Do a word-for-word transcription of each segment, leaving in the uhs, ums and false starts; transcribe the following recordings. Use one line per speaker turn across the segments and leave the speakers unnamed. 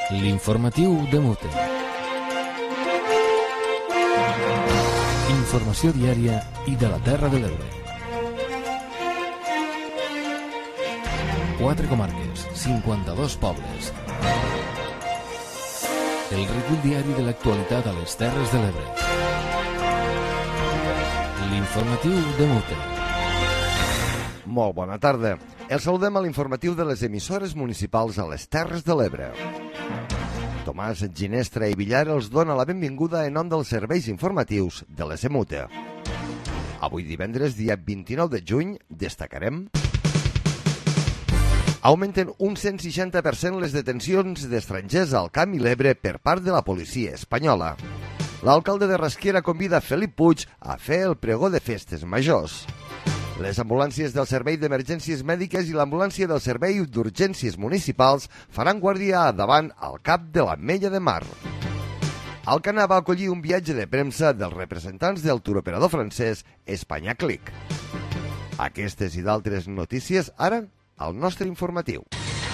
L'informatiu de Mute. Informació diària i de la Terra de l'Ebre. Quatre comarques, cinquanta-dos pobles. El recull diari de l'actualitat a les Terres de l'Ebre. L'informatiu de Mute.
Molt bona tarda. El saludem a l'informatiu de les emissores municipals a les Terres de l'Ebre. Tomàs Ginestra i Villar els dona la benvinguda en nom dels serveis informatius de l'S M U T E. Avui divendres, dia vint-i-nou de juny, destacarem: augmenten un cent seixanta per cent les detencions d'estrangers al Camp i l'Ebre per part de la policia espanyola. L'alcalde de Rasquera convida Felip Puig a fer el pregó de festes majors. Les ambulàncies del Servei d'Emergències Mèdiques i l'ambulància del Servei d'Urgències Municipals faran guàrdia davant al cap de l'Ametlla de Mar. Alcanar va acollir un viatge de premsa dels representants del turoperador francès Espanya Click. Aquestes i d'altres notícies ara al nostre informatiu.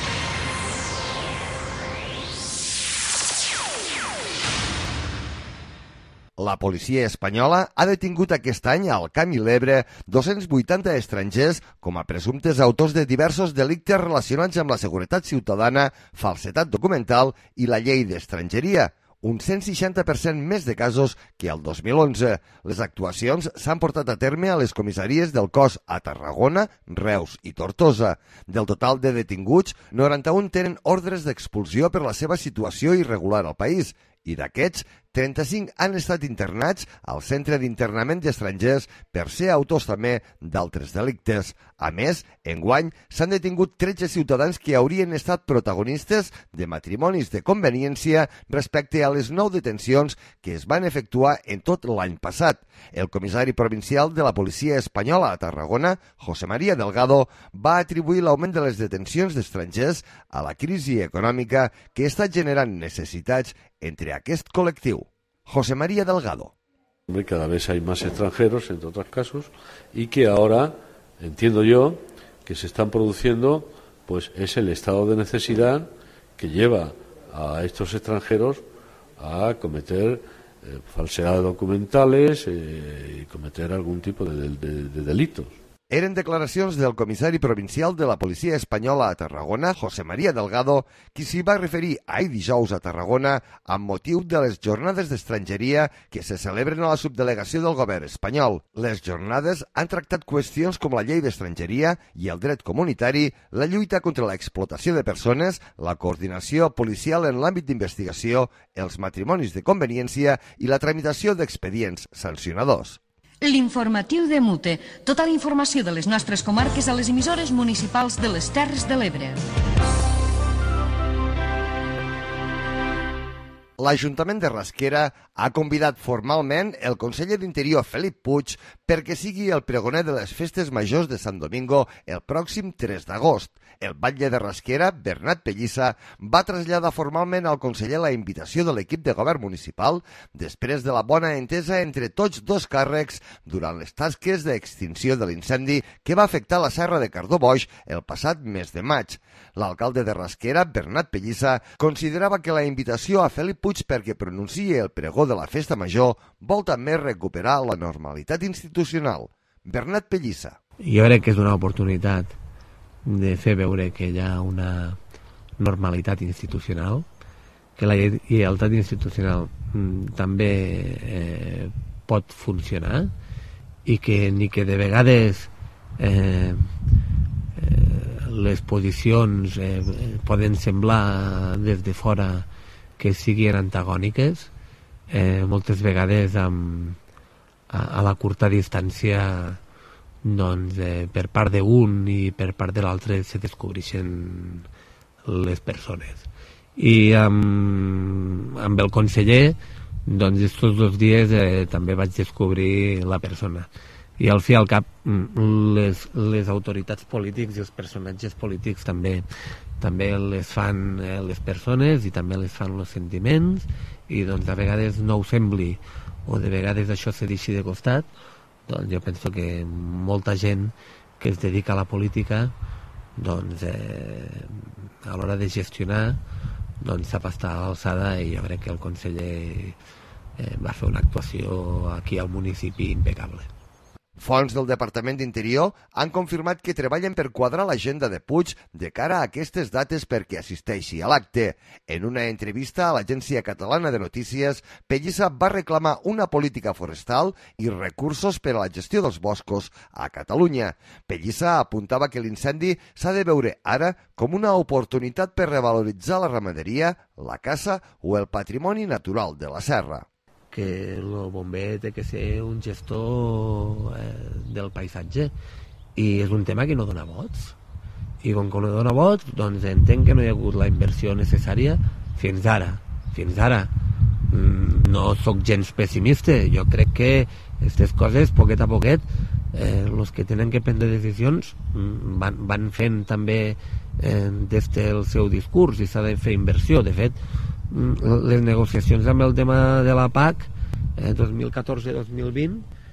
La policia espanyola ha detingut aquest any al Camp i l'Ebre dos-cents vuitanta estrangers com a presumptes autors de diversos delictes relacionats amb la seguretat ciutadana, falsedat documental i la llei d'estrangeria, un cent seixanta per cent més de casos que el dos mil onze. Les actuacions s'han portat a terme a les comissaries del cos a Tarragona, Reus i Tortosa. Del total de detinguts, noranta-un tenen ordres d'expulsió per la seva situació irregular al país, i d'aquests, trenta-cinc han estat internats al Centre d'Internament d'Estrangers per ser autors també d'altres delictes. A més, enguany s'han detingut tretze ciutadans que haurien estat protagonistes de matrimonis de conveniència respecte a les nou detencions que es van efectuar en tot l'any passat. El comissari provincial de la policia espanyola a Tarragona, José María Delgado, va atribuir l'augment de les detencions d'estrangers a la crisi econòmica que està generant necessitats entre aquest col·lectiu. José María Delgado.
Cada vez hay más extranjeros, entre otros casos, y que ahora, entiendo yo, que se están produciendo, pues es el estado de necesidad que lleva a estos extranjeros a cometer eh, falsedades documentales eh, y cometer algún tipo de, de, de delitos.
Eren declaracions del comissari provincial de la policia espanyola a Tarragona, José María Delgado, qui s'hi va referir ahir dijous a Tarragona amb motiu de les jornades d'estrangeria que se celebren a la subdelegació del govern espanyol. Les jornades han tractat qüestions com la llei d'estrangeria i el dret comunitari, la lluita contra l'explotació de persones, la coordinació policial en l'àmbit d'investigació, els matrimonis de conveniència i la tramitació d'expedients sancionadors.
L'informatiu de Mute. Tota la informació de les nostres comarques a les emissores municipals de les Terres de l'Ebre.
L'Ajuntament de Rasquera ha convidat formalment el conseller d'Interior Felip Puig perquè sigui el pregoner de les festes majors de Sant Domingo el pròxim tres d'agost. El batlle de Rasquera, Bernat Pellissa, va traslladar formalment al conseller la invitació de l'equip de govern municipal després de la bona entesa entre tots dos càrrecs durant les tasques d'extinció de l'incendi que va afectar la Serra de Cardó-Boix el passat mes de maig. L'alcalde de Rasquera, Bernat Pellissa, considerava que la invitació a Felip Puig perquè pronunciï el pregó de la festa major vol també recuperar la normalitat institucional. Bernat Pellissa.
Jo crec que és una oportunitat de fer veure que hi ha una normalitat institucional, que la lleialtat institucional mm, també eh, pot funcionar i que ni que de vegades eh, eh, les posicions eh, poden semblar des de fora que siguin antagòniques, eh, moltes vegades amb, a, a la curta distància doncs, eh, per part d'un i per part de l'altre se descobreixen les persones. I amb, amb el conseller, doncs, estos dos dies eh, també vaig descobrir la persona. I al fi i al cap, les, les autoritats polítics i els personatges polítics també també les fan eh, les persones i també les fan els sentiments, i doncs a vegades no ho sembli o de vegades això se deixi de costat. Doncs jo penso que molta gent que es dedica a la política doncs eh, a l'hora de gestionar doncs sap estar a l'alçada, i jo crec que el conseller eh, va fer una actuació aquí al municipi impecable.
Fonts del Departament d'Interior han confirmat que treballen per quadrar l'agenda de Puig de cara a aquestes dates perquè assisteixi a l'acte. En una entrevista a l'Agència Catalana de Notícies, Pellissa va reclamar una política forestal i recursos per a la gestió dels boscos a Catalunya. Pellissa apuntava que l'incendi s'ha de veure ara com una oportunitat per revaloritzar la ramaderia, la caça o el patrimoni natural de la serra.
Que el bomber té que ser un gestor eh, del paisatge, i és un tema que no dona vots, i com que no dona vots, doncs entenc que no hi ha hagut la inversió necessària fins ara fins ara mm, no sóc gens pessimista, jo crec que aquestes coses poquet a poquet eh, els que tenen que prendre decisions mm, van, van fent també eh, des del seu discurs, i s'ha de fer inversió. De fet, les negociacions amb el tema de la P A C eh, dos mil catorze dos mil vint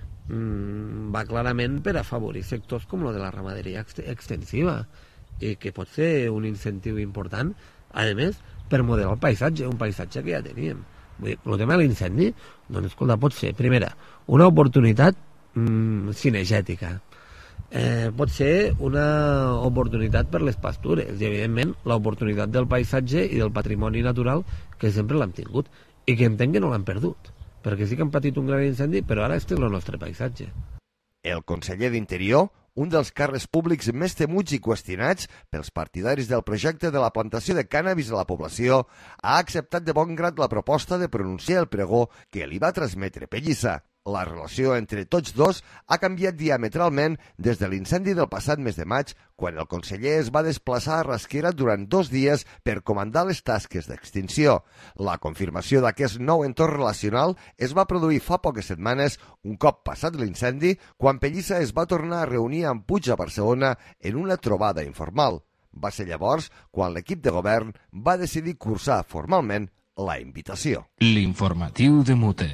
mmm, va clarament per afavorir sectors com el de la ramaderia ex extensiva, i que pot ser un incentiu important, a més, per modelar el paisatge, un paisatge que ja teníem. Vull dir, el tema de l'incendi, doncs, escolta, pot ser, primera, una oportunitat mmm, cinegètica. Eh, pot ser una oportunitat per les pastures, i evidentment l'oportunitat del paisatge i del patrimoni natural, que sempre l'hem tingut i que entenc que no l'han perdut, perquè sí que han patit un gran incendi, però ara este és el nostre paisatge.
El conseller d'Interior, un dels càrrecs públics més temuts i qüestionats pels partidaris del projecte de la plantació de cànnabis a la població, ha acceptat de bon grat la proposta de pronunciar el pregó que li va transmetre Pellissa. La relació entre tots dos ha canviat diametralment des de l'incendi del passat mes de maig, quan el conseller es va desplaçar a Rasquera durant dos dies per comandar les tasques d'extinció. La confirmació d'aquest nou entorn relacional es va produir fa poques setmanes, un cop passat l'incendi, quan Pellissa es va tornar a reunir amb Puig a Barcelona en una trobada informal. Va ser llavors quan l'equip de govern va decidir cursar formalment la invitació.
L'informatiu de Mute.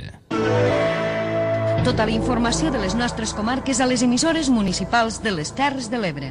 Tota la informació de les nostres comarques a les emissores municipals de les Terres de l'Ebre.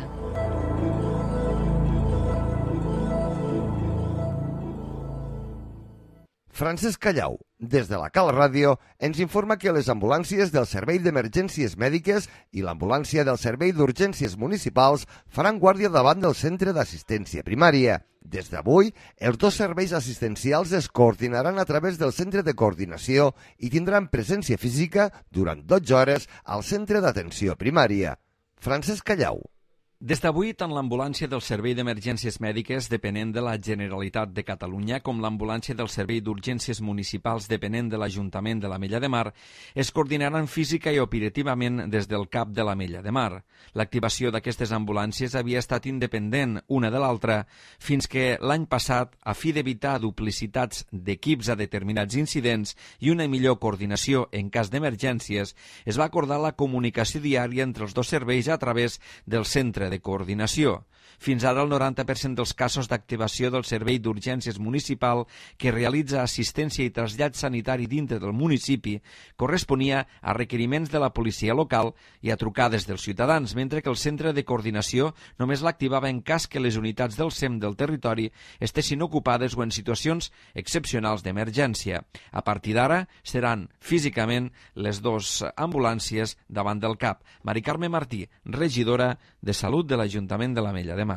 Francesc Callau, des de la Cal Ràdio, ens informa que les ambulàncies del Servei d'Emergències Mèdiques i l'ambulància del Servei d'Urgències Municipals faran guàrdia davant del centre d'assistència primària. Des d'avui, els dos serveis assistencials es coordinaran a través del centre de coordinació i tindran presència física durant dotze hores al centre d'atenció primària. Francesc Callau.
Des d'avui, tant l'ambulància del Servei d'Emergències Mèdiques, depenent de la Generalitat de Catalunya, com l'ambulància del Servei d'Urgències Municipals, depenent de l'Ajuntament de l'Ametlla de Mar, es coordinaran física i operativament des del CAP de l'Ametlla de Mar. L'activació d'aquestes ambulàncies havia estat independent una de l'altra, fins que l'any passat, a fi d'evitar duplicitats d'equips a determinats incidents i una millor coordinació en cas d'emergències, es va acordar la comunicació diària entre els dos serveis a través del centre de coordinació. Fins ara, el noranta per cent dels casos d'activació del Servei d'Urgències Municipal que realitza assistència i trasllat sanitari dintre del municipi corresponia a requeriments de la policia local i a trucades dels ciutadans, mentre que el centre de coordinació només l'activava en cas que les unitats del S E M del territori estessin ocupades o en situacions excepcionals d'emergència. A partir d'ara, seran físicament les dues ambulàncies davant del CAP. Mari Carme Martí, regidora de Salut de l'Ajuntament de l'Ametlla de Mar.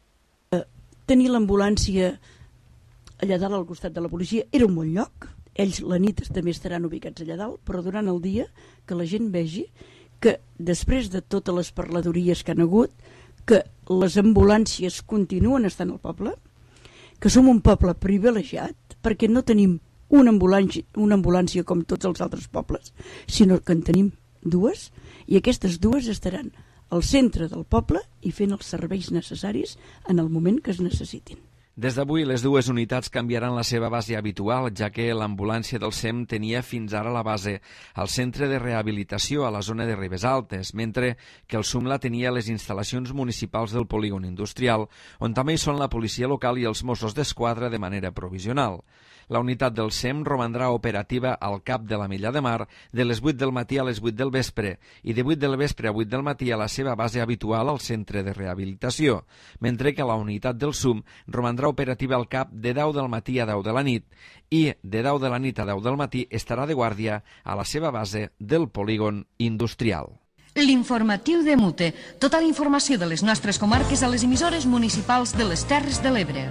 Tenir l'ambulància allà dalt al costat de la policia era un bon lloc. Ells la nit també estaran ubicats allà dalt, però durant el dia que la gent vegi que després de totes les parladories que han hagut, que les ambulàncies continuen estant al poble, que som un poble privilegiat perquè no tenim una ambulància, una ambulància com tots els altres pobles, sinó que en tenim dues, i aquestes dues estaran al centre del poble i fent els serveis necessaris en el moment que es necessitin.
Des d'avui, les dues unitats canviaran la seva base habitual, ja que l'ambulància del S E M tenia fins ara la base al centre de rehabilitació a la zona de Ribes Altes, mentre que el S U M la tenia a les instal·lacions municipals del polígon industrial, on també hi són la policia local i els Mossos d'Esquadra de manera provisional. La unitat del S E M romandrà operativa al CAP de l'Ametlla de Mar de les vuit del matí a les vuit del vespre i de vuit del vespre a vuit del matí a la seva base habitual al centre de rehabilitació, mentre que la unitat del S U M romandrà tindrà operativa al cap de deu del matí a deu de la nit i de deu de la nit a deu del matí estarà de guàrdia a la seva base del polígon industrial.
L'informatiu de Mute. Tota la informació de les nostres comarques a les emissores municipals de les Terres de l'Ebre.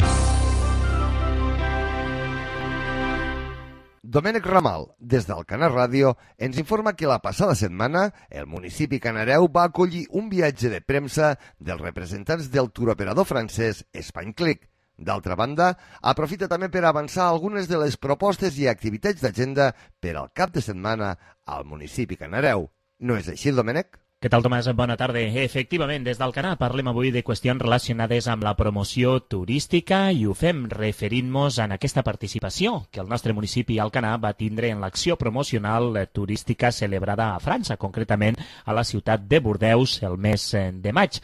Domènec Ramal, des d'Alcanar Ràdio, ens informa que la passada setmana el municipi canareu va acollir un viatge de premsa dels representants del turoperador francès Spanyclick. D'altra banda, aprofita també per avançar algunes de les propostes i activitats d'agenda per al cap de setmana al municipi canareu. No és així, Domènec?
Què tal, Tomàs? Bona tarda. Efectivament, des d'Alcanar parlem avui de qüestions relacionades amb la promoció turística i ho fem referint-nos en aquesta participació que el nostre municipi Alcanar va tindre en l'acció promocional turística celebrada a França, concretament a la ciutat de Bordeus el mes de maig.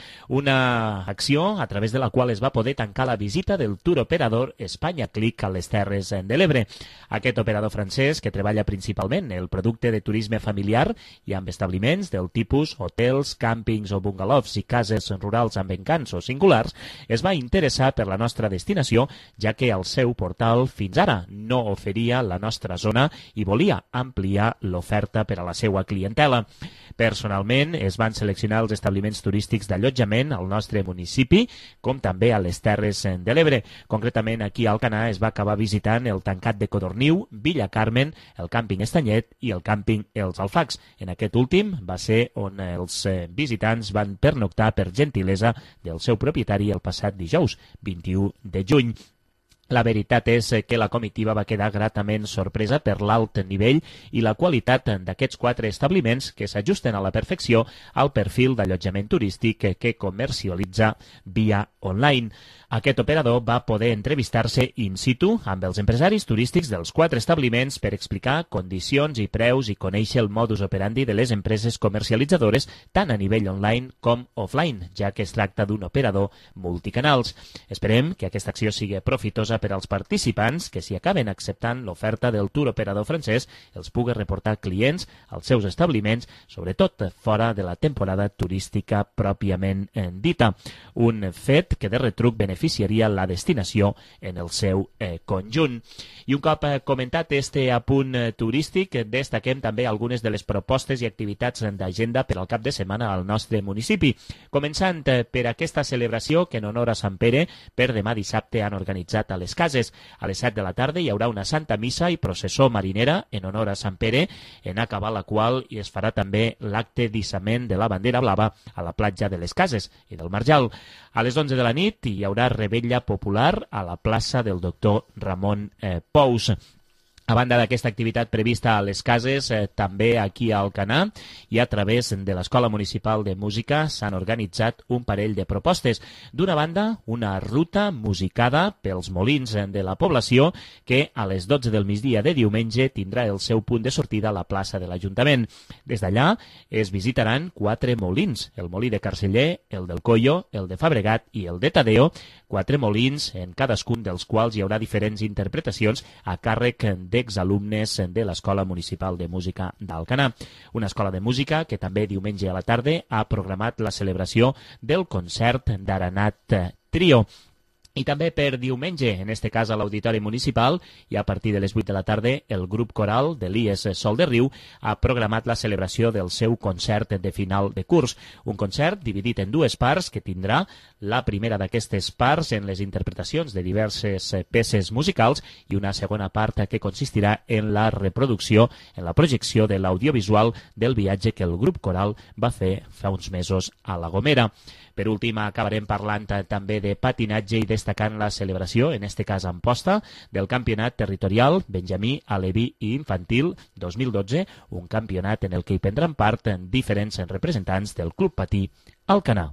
Una acció a través de la qual es va poder tancar la visita del tour operador Spanyclick a les Terres de l'Ebre. Aquest operador francès, que treballa principalment el producte de turisme familiar i amb establiments del tipus hotels, càmpings o bungalows i cases rurals amb encants o singulars, es va interessar per la nostra destinació, ja que el seu portal fins ara no oferia la nostra zona i volia ampliar l'oferta per a la seva clientela. Personalment, es van seleccionar els establiments turístics d'allotjament al nostre municipi, com també a les Terres de l'Ebre. Concretament, aquí a Alcanar es va acabar visitant el Tancat de Codorniu, Villa Carmen, el càmping Estanyet i el càmping Els Alfacs. En aquest últim va ser on els visitants van pernoctar per gentilesa del seu propietari el passat dijous, vint-i-u de juny. La veritat és que la comitiva va quedar gratament sorpresa per l'alt nivell i la qualitat d'aquests quatre establiments que s'ajusten a la perfecció al perfil d'allotjament turístic que comercialitza via online. Aquest operador va poder entrevistar-se in situ amb els empresaris turístics dels quatre establiments per explicar condicions i preus i conèixer el modus operandi de les empreses comercialitzadores tant a nivell online com offline, ja que es tracta d'un operador multicanals. Esperem que aquesta acció sigui profitosa per als participants que, si acaben acceptant l'oferta del tour operador francès, els pugui reportar clients als seus establiments, sobretot fora de la temporada turística pròpiament dita. Un fet que de retruc beneficiaria la destinació en el seu eh, conjunt. I un cop eh, comentat este apunt eh, turístic, destaquem també algunes de les propostes i activitats d'agenda per al cap de setmana al nostre municipi. Començant eh, per aquesta celebració que en honor a Sant Pere, per demà dissabte han organitzat a les cases. A les set de la tarda hi haurà una santa missa i processó marinera en honor a Sant Pere, en acabar la qual hi es farà també l'acte d'hissament de la bandera blava a la platja de les Cases i del Marjal. A les onze de la nit hi haurà rebella popular a la plaça del doctor Ramon eh, Pous. A banda d'aquesta activitat prevista a les cases, eh, també aquí a Alcanar i a través de l'Escola Municipal de Música s'han organitzat un parell de propostes. D'una banda, una ruta musicada pels molins de la població que a les dotze del migdia de diumenge tindrà el seu punt de sortida a la plaça de l'Ajuntament. Des d'allà es visitaran quatre molins, el molí de Carceller, el del Collo, el de Fabregat i el de Tadeo, quatre molins en cadascun dels quals hi haurà diferents interpretacions a càrrec d'exalumnes de l'Escola Municipal de Música d'Alcanar. Una escola de música que també diumenge a la tarda ha programat la celebració del concert d'Aranat Trio. I també per diumenge, en este cas a l'Auditori Municipal, i a partir de les vuit de la tarda, el grup coral de l'I E S Sol de Riu ha programat la celebració del seu concert de final de curs. Un concert dividit en dues parts que tindrà la primera d'aquestes parts en les interpretacions de diverses peces musicals i una segona part que consistirà en la reproducció, en la projecció de l'audiovisual del viatge que el grup coral va fer fa uns mesos a La Gomera. Per últim, acabarem parlant també de patinatge i destacant la celebració, en este cas en posta, del Campionat Territorial Benjamí, Aleví i Infantil dos mil dotze, un campionat en el que hi prendran part diferents representants del Club Patí Alcanar.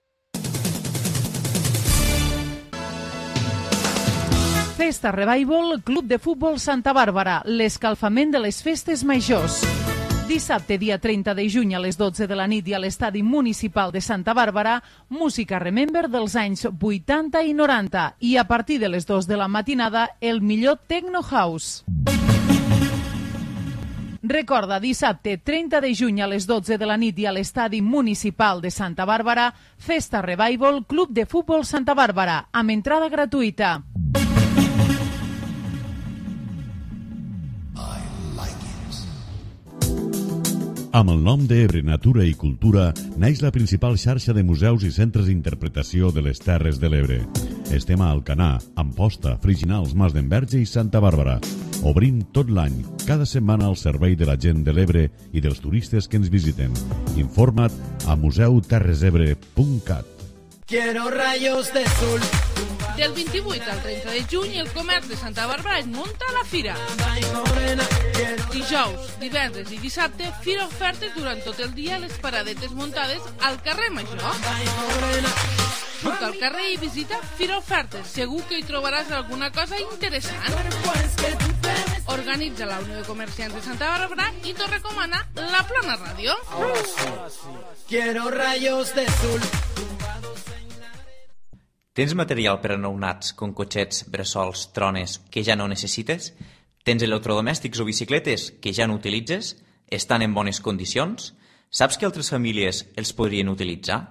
Festa Revival, Club de Futbol Santa Bàrbara, l'escalfament de les festes majors. Dissabte, dia trenta de juny a les dotze de la nit i a l'Estadi Municipal de Santa Bàrbara, música Remember dels anys vuitanta i noranta i a partir de les dues de la matinada el millor Techno House. Recorda, dissabte trenta de juny a les dotze de la nit i a l'Estadi Municipal de Santa Bàrbara, Festa Revival, Club de Futbol Santa Bàrbara, amb entrada gratuïta.
Amb el nom d'Ebre Natura i Cultura naix la principal xarxa de museus i centres d'interpretació de les Terres de l'Ebre. Estem a Alcanar, Amposta, Friginals, Mas d'Enverge i Santa Bàrbara. Obrim tot l'any, cada setmana al servei de la gent de l'Ebre i dels turistes que ens visiten. Informa't a museu terres ebre punt cat.
Quiero rayos de sol.
Del vint-i-vuit al trenta de juny, el comerç de Santa Bàrbara es munta a la fira. Dijous, divendres i dissabte, fira ofertes durant tot el dia a les paradetes muntades al carrer Major. Surt al carrer i visita Fira Ofertes. Segur que hi trobaràs alguna cosa interessant. Organitza la Unió de Comerciants de Santa Bàrbara i t'ho recomana la Plana Ràdio.
Quiero rayos de sol.
Tens material per a nounats, com cotxets, bressols, trones, que ja no necessites? Tens electrodomèstics o bicicletes que ja no utilitzes? Estan en bones condicions? Saps que altres famílies els podrien utilitzar?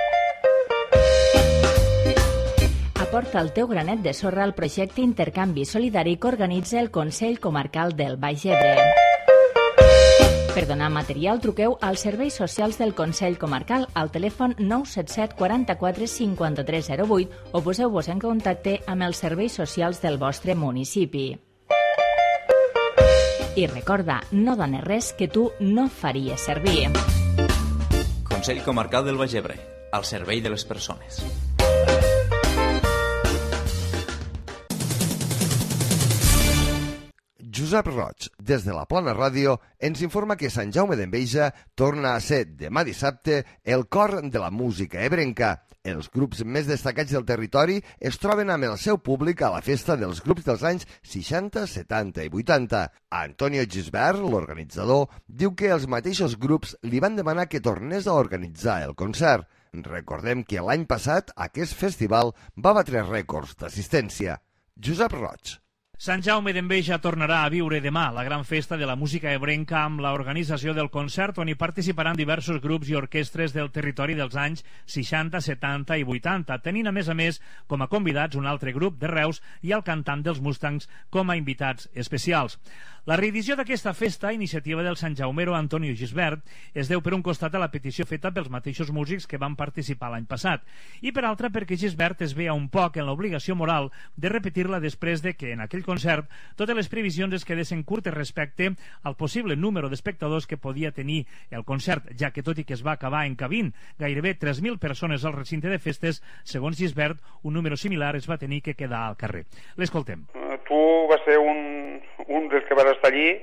Aporta el teu granet de sorra al projecte Intercanvi Solidari que organitza el Consell Comarcal del Baix Ebre. Per donar material, truqueu als serveis socials del Consell Comarcal al telèfon nou set set quaranta-quatre cinquanta-tres zero vuit o poseu-vos en contacte amb els serveis socials del vostre municipi. I recorda, no dones res que tu no faries servir.
Consell Comarcal del Baix Ebre, al servei de les persones.
Josep Roig, des de la Plana Ràdio, ens informa que Sant Jaume d'Enveja torna a ser demà dissabte el cor de la música ebrenca. Els grups més destacats del territori es troben amb el seu públic a la festa dels grups dels anys seixanta, setanta i vuitanta. Antonio Gisbert, l'organitzador, diu que els mateixos grups li van demanar que tornés a organitzar el concert. Recordem que l'any passat aquest festival va batre rècords d'assistència. Josep Roig.
Sant Jaume d'Enveja tornarà a viure demà la gran festa de la música ebrenca amb l'organització del concert on hi participaran diversos grups i orquestres del territori dels anys seixanta, setanta i vuitanta, tenint a més a més com a convidats un altre grup de Reus i el cantant dels Mustangs com a invitats especials. La reedició d'aquesta festa, iniciativa del Sant Jaumero Antonio Gisbert, es deu per un costat a la petició feta pels mateixos músics que van participar l'any passat i per altra perquè Gisbert es veia un poc en l'obligació moral de repetir-la després de que en aquell concert totes les previsions es quedessin curtes respecte al possible número d'espectadors que podia tenir el concert, ja que tot i que es va acabar encabint gairebé tres mil persones al recinte de festes, segons Gisbert, un número similar es va tenir que quedar al carrer. L'escoltem.
Tu vas ser un, un dels que vas estar allí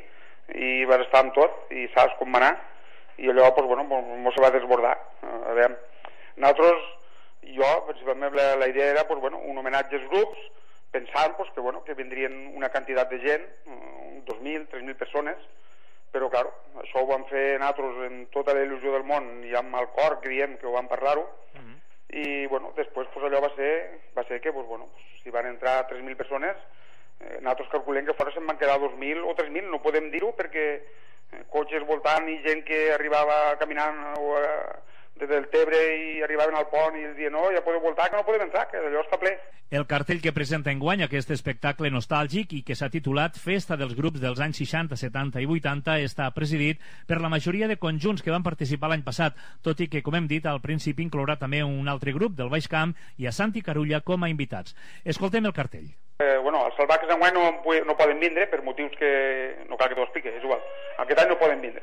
i vas estar amb tot i saps com va anar i allò, doncs, bueno, mos se va desbordar. A veure, nosaltres, jo, principalment la, la idea era, doncs, bueno, un homenatge als grups, pensant pues, que, bueno, que vindrien una quantitat de gent, dos mil, tres mil persones, però, clar, això ho vam fer nosaltres en tota la il·lusió del món i amb el cor que diem que ho vam parlar-ho, uh -huh. i, bueno, després pues, allò va ser, va ser que, pues, bueno, pues, si van entrar tres mil persones, eh, nosaltres calculem que fora se'n van quedar dos mil o tres mil, no podem dir-ho perquè eh, cotxes voltant i gent que arribava caminant o, eh, des del Tebre i arribaven al pont i els diuen no, ja podeu voltar, que no podem entrar, que allò està ple.
El cartell que presenta enguany aquest espectacle nostàlgic i que s'ha titulat Festa dels grups dels anys seixanta, setanta i vuitanta està presidit per la majoria de conjunts que van participar l'any passat, tot i que, com hem dit, al principi inclourà també un altre grup del Baix Camp i a Santi Carulla com a invitats. Escoltem el cartell.
Eh, bueno, els salvatges d'enguany no, no poden vindre per motius que no cal que t'ho expliqui, és igual. Aquest any no poden vindre.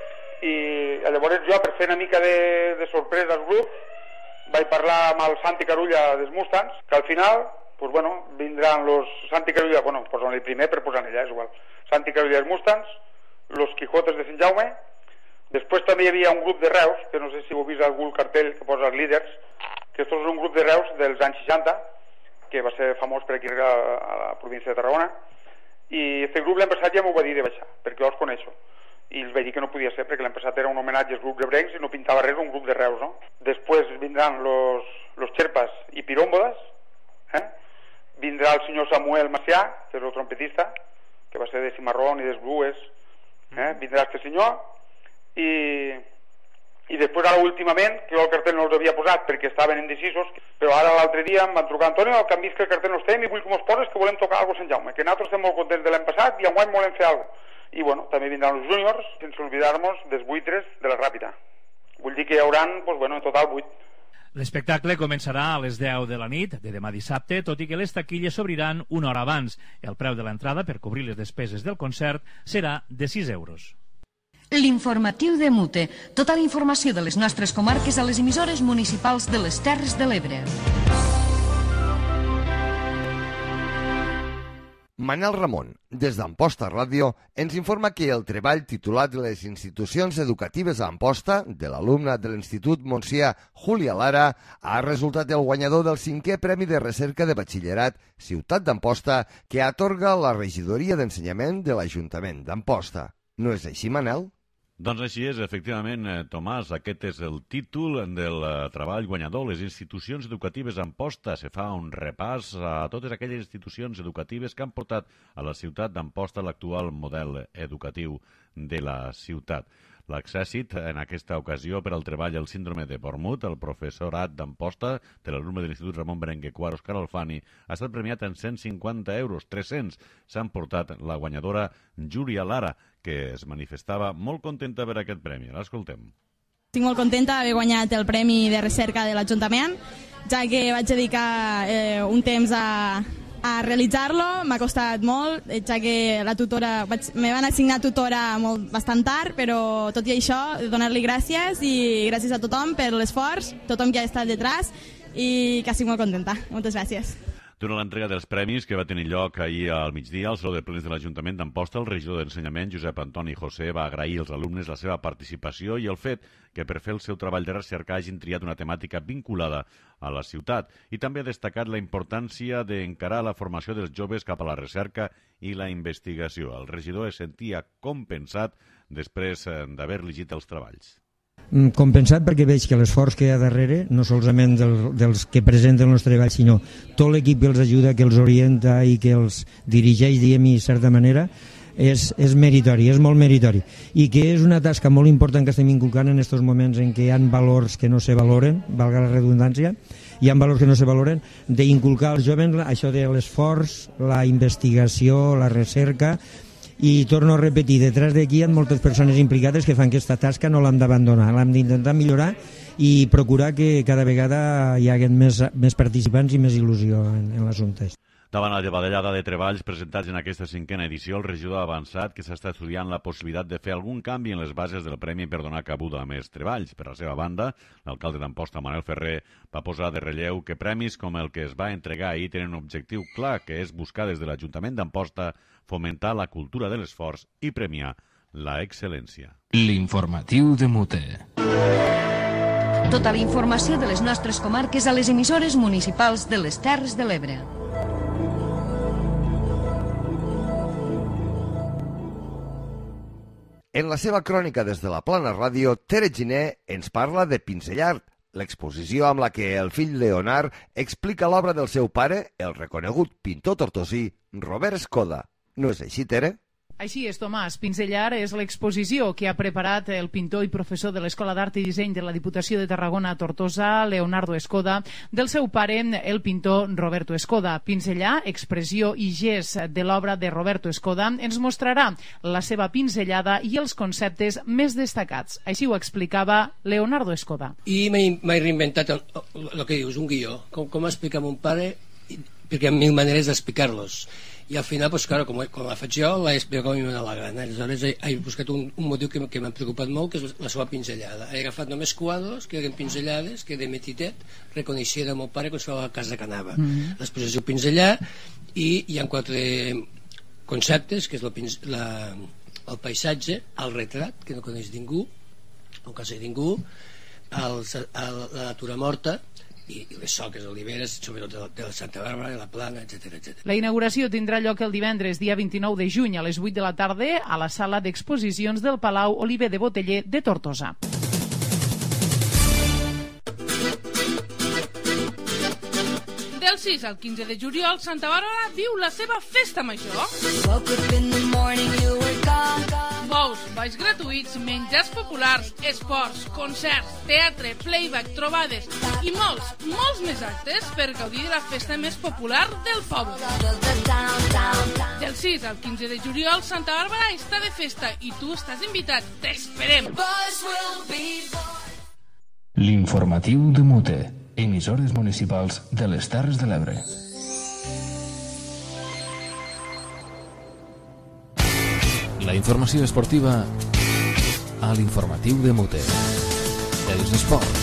I llavors jo, per fer una mica de, de sorpresa als grups, vaig parlar amb el Santi Carulla dels Mustangs, que al final, pues bueno, vindran los Santi Carulla, bueno, posen el primer per posar allà, és igual. Santi Carulla dels Mustangs, los Quijotes de Sant Jaume, després també hi havia un grup de Reus, que no sé si heu vist algun cartell que posa els líders, que estos és un grup de Reus dels anys seixanta, que va ser famós per aquí a la província de Tarragona, i aquest grup l'any passat ja m'ho va dir de baixar, perquè jo els coneixo. I els vaig dir que no podia ser perquè l'any passat era un homenatge als grups ebrencs i no pintava res un grup de Reus, no? Després vindran los, los Xerpas i Pirómbodas, eh? Vindrà el senyor Samuel Macià, que és el trompetista, que va ser de Cimarrón i dels Blues, eh? Vindrà este senyor i, i després ara últimament, que jo el cartell no els havia posat perquè estaven indecisos, però ara l'altre dia em van trucar, Antonio, el que hem vist que el cartell no estem i vull que mos poses que volem tocar alguna cosa Sant Jaume, que nosaltres estem molt contents de l'any passat i enguany volem fer alguna cosa. I bueno, també vindran els júniors, sense oblidar-nos dels buitres de la Ràpita. Vull dir que hi haurà, doncs, bueno, en total vuit.
L'espectacle començarà a les deu de la nit de demà dissabte, tot i que les taquilles s'obriran una hora abans. El preu de l'entrada per cobrir les despeses del concert serà de sis euros.
L'informatiu de Mute. Tota la informació de les nostres comarques a les emissores municipals de les Terres de l'Ebre.
Manel Ramon, des d'Amposta Ràdio, ens informa que el treball titulat de les institucions educatives a Amposta, de l'alumna de l'Institut Montsià Júlia Lara, ha resultat el guanyador del cinquè Premi de Recerca de Batxillerat Ciutat d'Amposta que atorga la Regidoria d'Ensenyament de l'Ajuntament d'Amposta. No és així, Manel?
Doncs així és, efectivament, Tomàs, aquest és el títol del treball guanyador. Les institucions educatives d'Amposta. Se fa un repàs a totes aquelles institucions educatives que han portat a la ciutat d'Amposta l'actual model educatiu de la ciutat. L'accèssit en aquesta ocasió per al treball al síndrome de Bormut, el professorat d'Amposta de l'alumne de l'Institut Ramon Berenguer Quart, Òscar Alfani, ha estat premiat en cent cinquanta euros, tres-cents. S'han portat la guanyadora Júlia Lara, que es manifestava molt contenta per aquest premi. L'escoltem.
Estic molt contenta d'haver guanyat el Premi de Recerca de l'Ajuntament, ja que vaig dedicar eh, un temps a, a realitzar-lo. M'ha costat molt, ja que la tutora, vaig, me van assignar tutora molt, bastant tard, però tot i això, donar-li gràcies i gràcies a tothom per l'esforç, tothom que ha estat detrás i que estic molt contenta. Moltes gràcies.
Durant l'entrega dels premis, que va tenir lloc ahir al migdia al Saló de Plens de l'Ajuntament d'Amposta, el regidor d'Ensenyament, Josep Antoni José, va agrair als alumnes la seva participació i el fet que per fer el seu treball de recerca hagin triat una temàtica vinculada a la ciutat, i també ha destacat la importància d'encarar la formació dels joves cap a la recerca i la investigació. El regidor es sentia compensat després d'haver llegit els treballs.
Compensat perquè veig que l'esforç que hi ha darrere, no solament del, dels que presenten els treballs, sinó tot l'equip que els ajuda, que els orienta i que els dirigeix, diguem-hi, de certa manera, és, és meritori, és molt meritori. I que és una tasca molt important que estem inculcant en aquests moments en què hi ha valors que no se valoren, valga la redundància, hi ha valors que no se valoren, d'inculcar als jovens això de l'esforç, la investigació, la recerca. I torno a repetir, detrás d'aquí hi ha moltes persones implicades que fan que aquesta tasca no l'hem d'abandonar, l'hem d'intentar millorar i procurar que cada vegada hi hagi més, més participants i més il·lusió en, en l'assumpte.
Davant la llevadellada de treballs presentats en aquesta cinquena edició, el regidor ha avançat que s'està estudiant la possibilitat de fer algun canvi en les bases del premi per donar cabuda a més treballs. Per la seva banda, l'alcalde d'Amposta, Manel Ferrer, va posar de relleu que premis com el que es va entregar ahir tenen un objectiu clar, que és buscar des de l'Ajuntament d'Amposta fomentar la cultura de l'esforç i premiar la excel·lència.
L'informatiu de Mute.
Tota la informació de les nostres comarques a les emissores municipals de les Terres de l'Ebre.
En la seva crònica des de la Plana Ràdio, Tere Giner ens parla de Pinzellart, l'exposició amb la que el fill Leonard explica l'obra del seu pare, el reconegut pintor tortosí Robert Escoda. No és així, Tere?
Així és, Tomàs. Pinzellar és l'exposició que ha preparat el pintor i professor de l'Escola d'Art i Disseny de la Diputació de Tarragona a Tortosa, Leonardo Escoda, del seu pare, el pintor Roberto Escoda. Pinzellar, expressió i gest de l'obra de Roberto Escoda, ens mostrarà la seva pinzellada i els conceptes més destacats. Així ho explicava Leonardo Escoda.
I m'he reinventat el, el, el que dius, un guió, com, com explica mon pare, perquè hi ha mil maneres d'explicar-los. I al final, pues, claro, com, com la faig jo, l'he explicat com a mi me la gana. Aleshores he, he buscat un, un motiu que, que m'ha preocupat molt, que és la seva pinzellada. He agafat només quadros, que eren pinzellades, que de metitet reconeixia del meu pare quan estava a casa que anava. Mm -hmm. L'exposició pinzellar, i hi ha quatre conceptes, que és la, la, el paisatge, el retrat, que no coneix ningú, no casa de ningú, el, el, la natura morta, i les soques, oliveres, sobretot de la Santa Bàrbara, de la Plana, etcètera, etcètera.
La inauguració tindrà lloc el divendres, dia vint-i-nou de juny, a les vuit de la tarda, a la sala d'exposicions del Palau Oliver de Boteller de Tortosa.
Del sis al quinze de juliol, Santa Bàrbara viu la seva festa major. Bous, balls gratuïts, menjars populars, esports, concerts, teatre, playback, trobades i molts, molts més actes per gaudir de la festa més popular del poble. Del sis al quinze de juliol, Santa Bàrbara està de festa i tu estàs invitat. T'esperem!
L'informatiu de Mute, emissores municipals de les Terres de l'Ebre. La informació esportiva a l'informatiu de Mute. Els esports.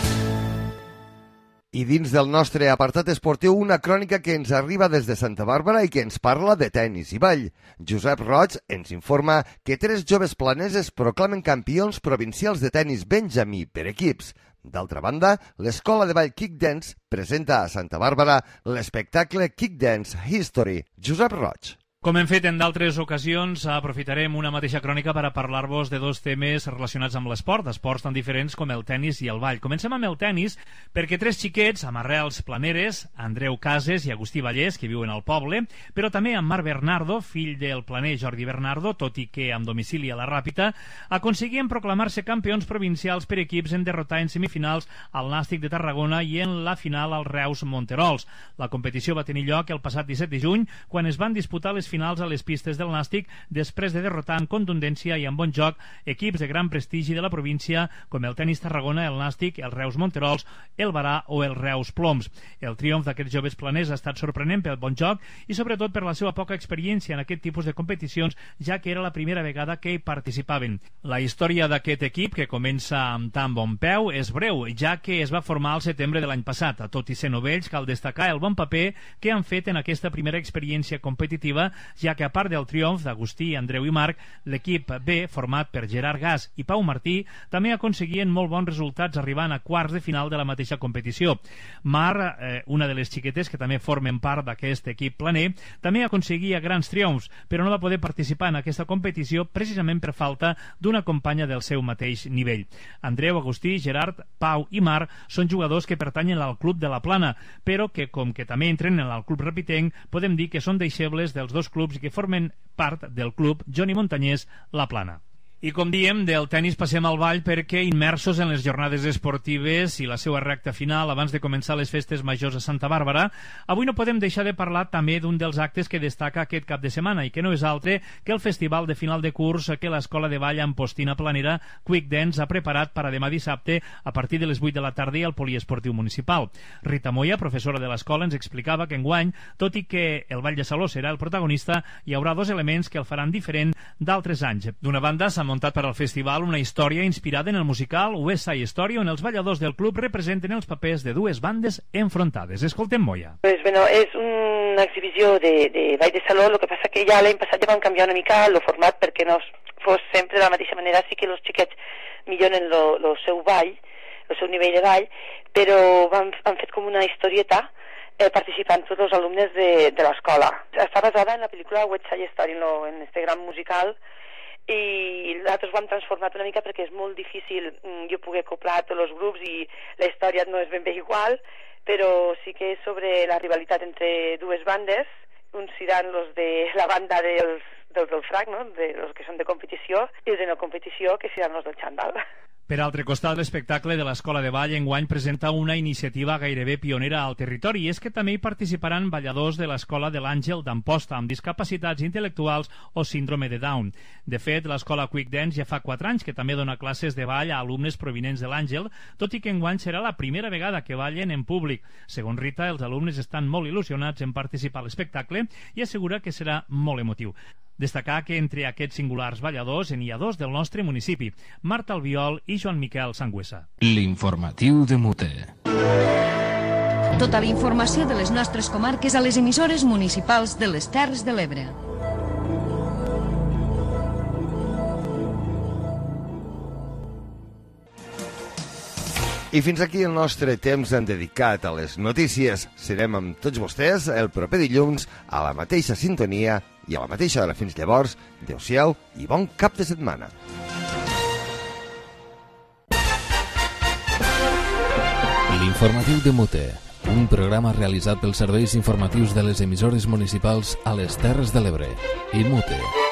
I dins del nostre apartat esportiu, una crònica que ens arriba des de Santa Bàrbara i que ens parla de tennis i ball. Josep Roig ens informa que tres joves planeses proclamen campions provincials de tennis benjamí per equips. D'altra banda, l'Escola de Ball Kick Dance presenta a Santa Bàrbara l'espectacle Kick Dance History. Josep Roig.
Com hem fet en d'altres ocasions, aprofitarem una mateixa crònica per a parlar-vos de dos temes relacionats amb l'esport, esports tan diferents com el tennis i el ball. Comencem amb el tennis, perquè tres xiquets amb arrels planeres, Andreu Cases i Agustí Vallès, que viuen al poble, però també amb Marc Bernardo, fill del planer Jordi Bernardo, tot i que amb domicili a la Ràpita, aconseguien proclamar-se campions provincials per equips en derrotar en semifinals al Nàstic de Tarragona i en la final al Reus Monterols. La competició va tenir lloc el passat disset de juny, quan es van disputar les finals a les pistes del Nàstic després de derrotar en contundència i amb bon joc equips de gran prestigi de la província com el Tenis Tarragona, el Nàstic, el Reus Monterols, el Barà o el Reus Ploms. El triomf d'aquests joves planers ha estat sorprenent pel bon joc i sobretot per la seva poca experiència en aquest tipus de competicions, ja que era la primera vegada que hi participaven. La història d'aquest equip, que comença amb tan bon peu, és breu, ja que es va formar al setembre de l'any passat. Tot i ser novells, cal destacar el bon paper que han fet en aquesta primera experiència competitiva, ja que a part del triomf d'Agustí, Andreu i Marc, l'equip B, format per Gerard Gas i Pau Martí, també aconseguien molt bons resultats arribant a quarts de final de la mateixa competició. Mar, eh, una de les xiquetes que també formen part d'aquest equip planer, també aconseguia grans triomfs, però no va poder participar en aquesta competició precisament per falta d'una companya del seu mateix nivell. Andreu, Agustí, Gerard, Pau i Mar són jugadors que pertanyen al Club de la Plana, però que, com que també entrenen al Club Repitenc, podem dir que són deixebles dels dos clubs i que formen part del club Johnny Montanyès La Plana. I com diem, del tennis passem al ball perquè immersos en les jornades esportives i la seva recta final abans de començar les festes majors a Santa Bàrbara, avui no podem deixar de parlar també d'un dels actes que destaca aquest cap de setmana i que no és altre que el festival de final de curs que l'Escola de Ball Ampostina Planera Quick Dance ha preparat per a demà dissabte a partir de les vuit de la tarda al Poliesportiu Municipal. Rita Moya, professora de l'escola, ens explicava que enguany, tot i que el ball de saló serà el protagonista, hi haurà dos elements que el faran diferent d'altres anys. D'una banda, s'ha muntat per al festival una història inspirada en el musical West Side Story, on els balladors del club representen els papers de dues bandes enfrontades. Escoltem Moya.
Pues bueno, és una exhibició de, de ball de saló, el que passa que ja l'any passat ja van canviar una mica el format perquè no fos sempre de la mateixa manera, sí que els xiquets milloren el seu ball, el seu nivell de ball, però han, han fet com una historieta eh, participant tots els alumnes de, de l'escola. Està basada en la pel·lícula West Side Story, en, lo, en este gran musical, i nosaltres ho hem transformat una mica perquè és molt difícil mm, jo poder acoplar tots els grups i la història no és ben bé igual, però sí que és sobre la rivalitat entre dues bandes. Uns seran els de la banda dels, dels del frac, no? De los que són de competició, i els de no competició, que seran els del xandall.
Per altre costat, l'espectacle de l'Escola de Ball enguany presenta una iniciativa gairebé pionera al territori, i és que també hi participaran balladors de l'Escola de l'Àngel d'Amposta amb discapacitats intel·lectuals o síndrome de Down. De fet, l'Escola Quick Dance ja fa quatre anys que també dona classes de ball a alumnes provinents de l'Àngel, tot i que enguany serà la primera vegada que ballen en públic. Segons Rita, els alumnes estan molt il·lusionats en participar a l'espectacle i assegura que serà molt emotiu. Destacar que entre aquests singulars balladors n'hi ha dos del nostre municipi, Marta Albiol i Joan Miquel Sangüesa.
L'informatiu de Mute.
Tota la informació de les nostres comarques a les emissores municipals de les Terres de l'Ebre.
I fins aquí el nostre temps en dedicat a les notícies. Serem amb tots vostès el proper dilluns a la mateixa sintonia i a la mateixa hora. Fins llavors, adéu-siau i bon cap de setmana.
L'informatiu de Mute, un programa realitzat pels serveis informatius de les emissores municipals a les Terres de l'Ebre i Mute.